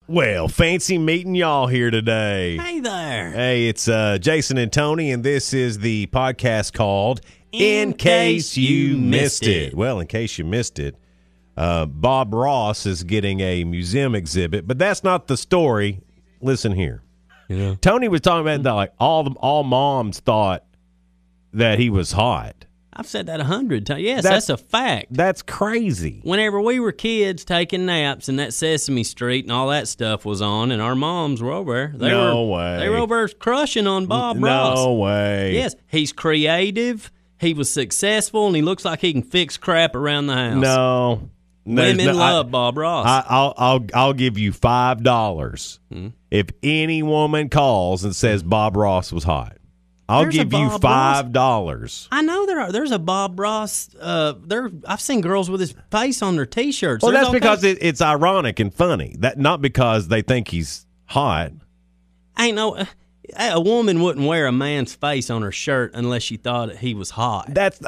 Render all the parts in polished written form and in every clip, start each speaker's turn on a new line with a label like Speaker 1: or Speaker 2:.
Speaker 1: Well, fancy meeting y'all here today.
Speaker 2: Hey there.
Speaker 1: Hey, it's Jason and Tony, and this is the podcast called In Case You Missed It. Well, in case you missed it, Bob Ross is getting a museum exhibit, but that's not the story. Listen here.
Speaker 2: Yeah.
Speaker 1: Tony was talking about that, like all moms thought that he was hot.
Speaker 2: I've said that 100 times. Yes, that's a fact.
Speaker 1: That's crazy.
Speaker 2: Whenever we were kids taking naps and that Sesame Street and all that stuff was on and our moms were over there,
Speaker 1: No way.
Speaker 2: They were over there crushing on Bob Ross.
Speaker 1: No way.
Speaker 2: Yes, he's creative, he was successful, and he looks like he can fix crap around the house.
Speaker 1: No.
Speaker 2: Women love Bob Ross.
Speaker 1: I'll give you $5 if any woman calls and says Bob Ross was hot. I'll give you $5.
Speaker 2: I know there's a Bob Ross. I've seen girls with his face on their T-shirts.
Speaker 1: Well, that's because it's ironic and funny. That not because they think he's hot.
Speaker 2: A woman wouldn't wear a man's face on her shirt unless she thought he was hot.
Speaker 1: That's.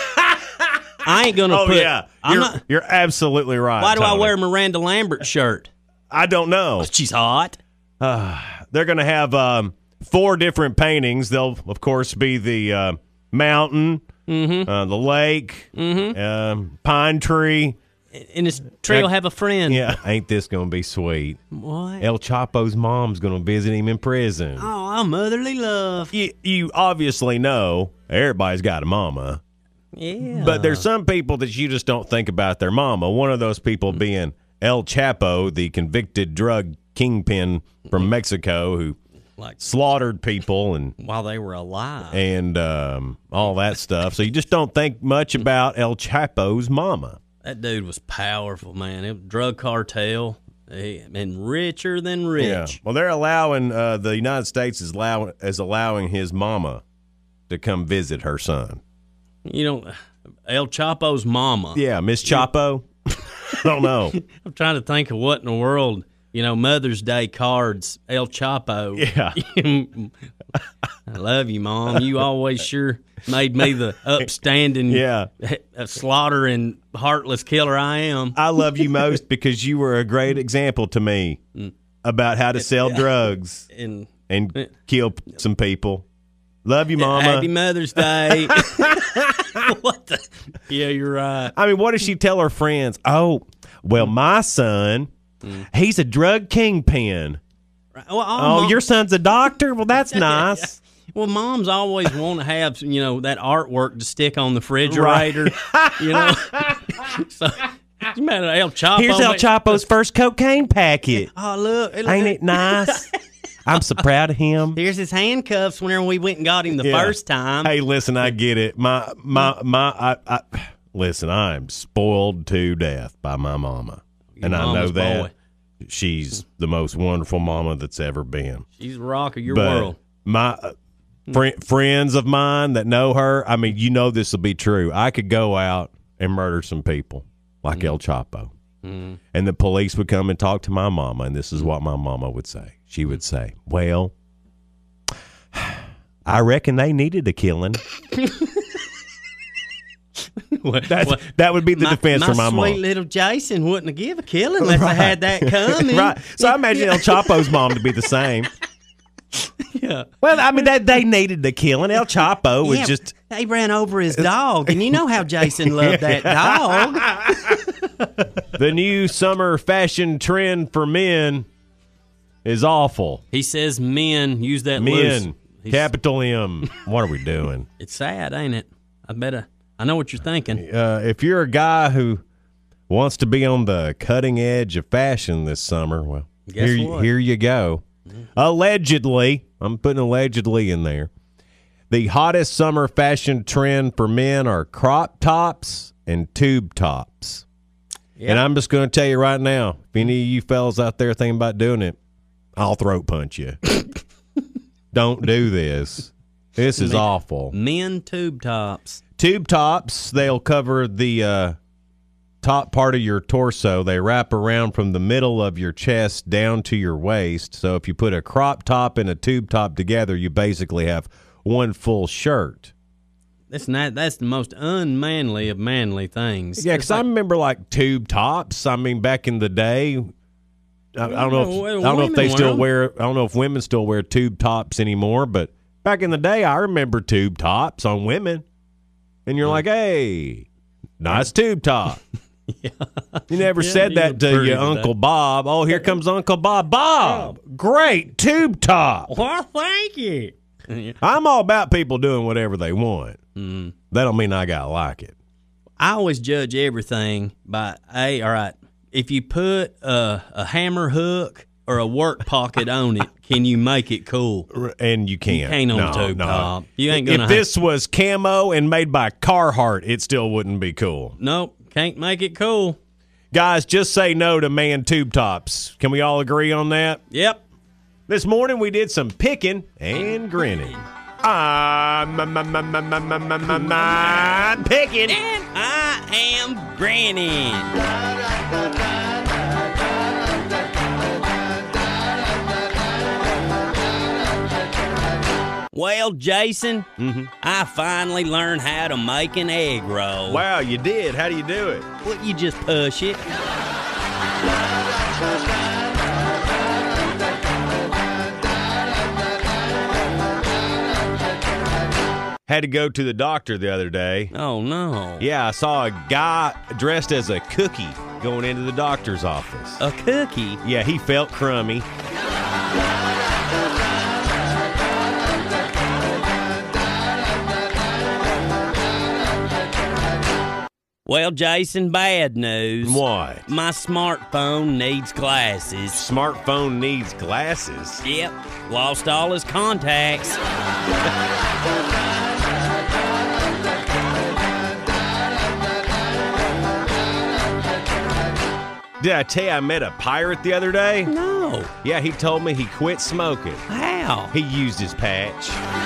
Speaker 2: I ain't gonna put.
Speaker 1: Yeah, you're absolutely right.
Speaker 2: Why do
Speaker 1: Tony.
Speaker 2: I wear Miranda Lambert's shirt?
Speaker 1: I don't know.
Speaker 2: She's hot.
Speaker 1: They're gonna have 4 different paintings. They'll, of course, be the mountain, the lake, pine tree.
Speaker 2: And this tree will have a friend.
Speaker 1: Yeah, ain't this going to be sweet?
Speaker 2: What?
Speaker 1: El Chapo's mom's going to visit him in prison.
Speaker 2: Oh, motherly love.
Speaker 1: You obviously know everybody's got a mama.
Speaker 2: Yeah.
Speaker 1: But there's some people that you just don't think about their mama. One of those people being El Chapo, the convicted drug kingpin from Mexico who slaughtered people and
Speaker 2: while they were alive
Speaker 1: and all that stuff. So you just don't think much about El Chapo's mama.
Speaker 2: That dude was powerful, man. It was a drug cartel and richer than rich.
Speaker 1: Yeah. Well, they're allowing the United States is allowing his mama to come visit her son.
Speaker 2: You know, El Chapo's mama.
Speaker 1: Yeah, Miss Chapo. I don't know.
Speaker 2: I'm trying to think of what in the world. You know, Mother's Day cards, El Chapo.
Speaker 1: Yeah.
Speaker 2: I love you, Mom. You always sure made me the upstanding, slaughtering, heartless killer I am.
Speaker 1: I love you most because you were a great example to me about how to sell drugs and kill some people. Love you, Mama.
Speaker 2: Happy Mother's Day. What the? Yeah, you're right.
Speaker 1: I mean, what does she tell her friends? Oh, well, my son, he's a drug kingpin.
Speaker 2: Well,
Speaker 1: your son's a doctor? Well, that's nice.
Speaker 2: Well, moms always want to have, that artwork to stick on the refrigerator, So, you met El Chapo.
Speaker 1: Here's El Chapo's first cocaine packet.
Speaker 2: Oh, look.
Speaker 1: Ain't it nice? I'm so proud of him.
Speaker 2: Here's his handcuffs whenever we went and got him the first time.
Speaker 1: Hey, listen, I get it. Listen, I'm spoiled to death by my mama. And I know that. Boy. She's the most wonderful mama that's ever been.
Speaker 2: She's the rock of your world.
Speaker 1: My friends of mine that know her, I mean, this will be true. I could go out and murder some people like El Chapo. And the police would come and talk to my mama, and this is what my mama would say. She would say, well, I reckon they needed a killing. That would be the defense for my mom.
Speaker 2: My sweet little Jason wouldn't have given a killing unless I had that coming.
Speaker 1: Right. So I imagine El Chapo's mom to be the same.
Speaker 2: Yeah.
Speaker 1: Well, I mean, they needed the killing. El Chapo was just...
Speaker 2: He ran over his dog, and you know how Jason loved that dog.
Speaker 1: The new summer fashion trend for men is awful.
Speaker 2: He says men use that
Speaker 1: men, capital M. What are we doing?
Speaker 2: It's sad, ain't it? I know what you're thinking.
Speaker 1: If you're a guy who wants to be on the cutting edge of fashion this summer, well, here you go. Allegedly, I'm putting allegedly in there, the hottest summer fashion trend for men are crop tops and tube tops. Yep. And I'm just going to tell you right now, if any of you fellas out there thinking about doing it, I'll throat punch you. Don't do this. This is awful.
Speaker 2: Men tube tops.
Speaker 1: Tube tops, they'll cover the top part of your torso. They wrap around from the middle of your chest down to your waist. So if you put a crop top and a tube top together, you basically have one full shirt.
Speaker 2: That's the most unmanly of manly things.
Speaker 1: Yeah, because I remember like tube tops. I mean, back in the day, I don't know if they still wear. I don't know if women still wear tube tops anymore. But back in the day, I remember tube tops on women, and you're like, "Hey, nice tube top." Yeah. You never said that to your Uncle Bob. Oh, here comes Uncle Bob. Bob, great tube top.
Speaker 2: Well, thank you.
Speaker 1: I'm all about people doing whatever they want. That don't mean I gotta like it.
Speaker 2: I always judge everything by all right. If you put a hammer hook or a work pocket on it, can you make it cool?
Speaker 1: And you can't.
Speaker 2: You can't on a tube top. You ain't gonna.
Speaker 1: If this was camo and made by Carhartt, it still wouldn't be cool.
Speaker 2: Nope, can't make it cool.
Speaker 1: Guys, just say no to man tube tops. Can we all agree on that?
Speaker 2: Yep.
Speaker 1: This morning we did some picking and grinning. I'm picking.
Speaker 2: And I am grinning. Well, Jason, I finally learned how to make an egg roll.
Speaker 1: Wow, you did. How do you do it?
Speaker 2: Well, you just push it.
Speaker 1: Had to go to the doctor the other day.
Speaker 2: Oh, no.
Speaker 1: Yeah, I saw a guy dressed as a cookie going into the doctor's office.
Speaker 2: A cookie?
Speaker 1: Yeah, he felt crummy.
Speaker 2: Well, Jason, bad news.
Speaker 1: What?
Speaker 2: My smartphone needs glasses.
Speaker 1: Smartphone needs glasses?
Speaker 2: Yep. Lost all his contacts.
Speaker 1: Did I tell you I met a pirate the other day?
Speaker 2: No.
Speaker 1: Yeah, he told me he quit smoking.
Speaker 2: How?
Speaker 1: He used his patch.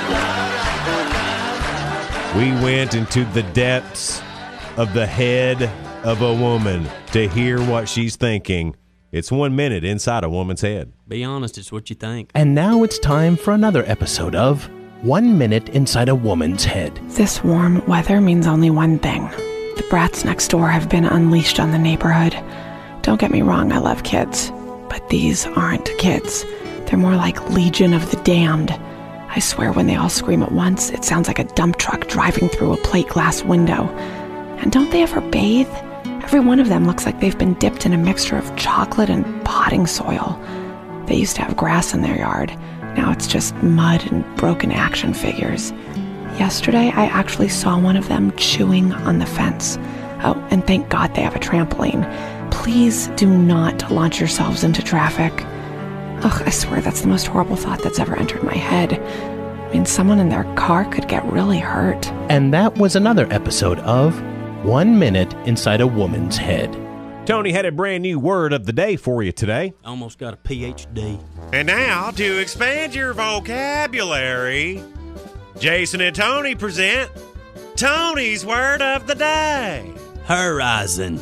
Speaker 1: We went into the depths of the head of a woman to hear what she's thinking. It's 1 minute inside a woman's head.
Speaker 2: Be honest, it's what you think.
Speaker 3: And now it's time for another episode of 1 Minute Inside a Woman's Head.
Speaker 4: This warm weather means only one thing. The brats next door have been unleashed on the neighborhood. Don't get me wrong, I love kids. But these aren't kids. They're more like Legion of the Damned. I swear when they all scream at once, it sounds like a dump truck driving through a plate glass window. And don't they ever bathe? Every one of them looks like they've been dipped in a mixture of chocolate and potting soil. They used to have grass in their yard. Now it's just mud and broken action figures. Yesterday, I actually saw one of them chewing on the fence. Oh, and thank God they have a trampoline. Please do not launch yourselves into traffic. Ugh, I swear that's the most horrible thought that's ever entered my head. I mean, someone in their car could get really hurt.
Speaker 3: And that was another episode of 1 Minute Inside a Woman's Head.
Speaker 1: Tony had a brand new word of the day for you today.
Speaker 2: Almost got a PhD.
Speaker 1: And now, to expand your vocabulary, Jason and Tony present Tony's word of the day.
Speaker 2: Horizon.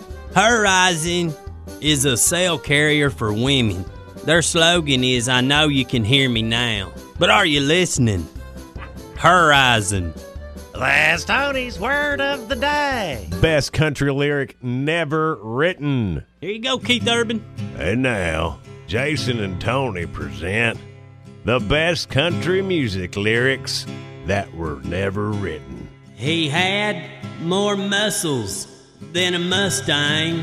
Speaker 2: Horizon is a cell carrier for women. Their slogan is, I know you can hear me now. But are you listening? Horizon.
Speaker 1: That's Tony's word of the day. Best country lyric never written.
Speaker 2: Here you go, Keith Urban.
Speaker 1: And now, Jason and Tony present the best country music lyrics that were never written.
Speaker 2: He had more muscles than a Mustang,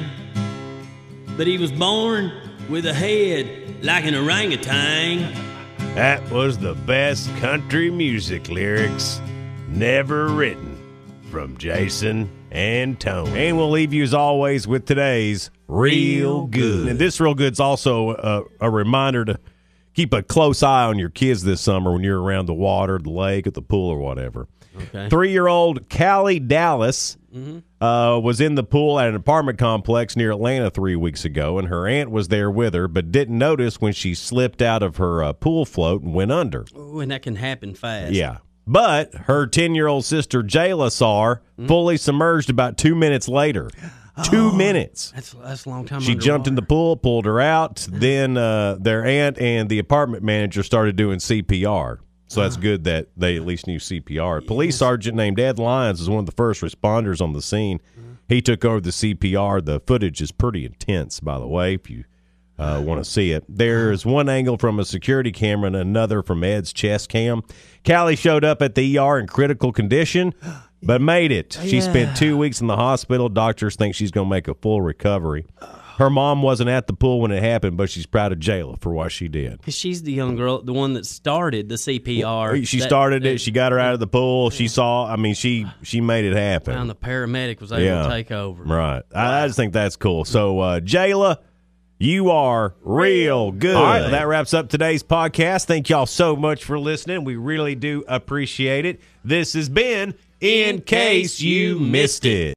Speaker 2: but he was born with a head like an orangutan.
Speaker 1: That was the best country music lyrics never written from Jason and Tony. And we'll leave you as always with today's Real Good. And this Real Good's also a reminder to keep a close eye on your kids this summer when you're around the water, the lake, at the pool, or whatever.
Speaker 2: Okay.
Speaker 1: 3-year-old Callie Dallas was in the pool at an apartment complex near Atlanta 3 weeks ago, and her aunt was there with her, but didn't notice when she slipped out of her pool float and went under.
Speaker 2: Ooh, and that can happen fast.
Speaker 1: Yeah. But her 10-year-old sister Jayla saw her fully submerged about 2 minutes later. 2 minutes.
Speaker 2: That's a long time.
Speaker 1: She jumped in the pool, pulled her out. Then their aunt and the apartment manager started doing CPR. So that's good that they at least knew CPR. A police sergeant named Ed Lyons was one of the first responders on the scene. He took over the CPR. The footage is pretty intense, by the way. If you want to see it. There's one angle from a security camera and another from Ed's chest cam. Callie showed up at the ER in critical condition, but made it. She spent 2 weeks in the hospital. Doctors think she's going to make a full recovery. Her mom wasn't at the pool when it happened, but she's proud of Jayla for what she did.
Speaker 2: Because she's the young girl, the one that started the CPR.
Speaker 1: She started it. She got her out of the pool. She saw. I mean, she made it happen.
Speaker 2: And the paramedic was able to take over.
Speaker 1: Right. I just think that's cool. So, Jayla, you are real good. All right, that wraps up today's podcast. Thank y'all so much for listening. We really do appreciate it. This has been In Case You Missed It.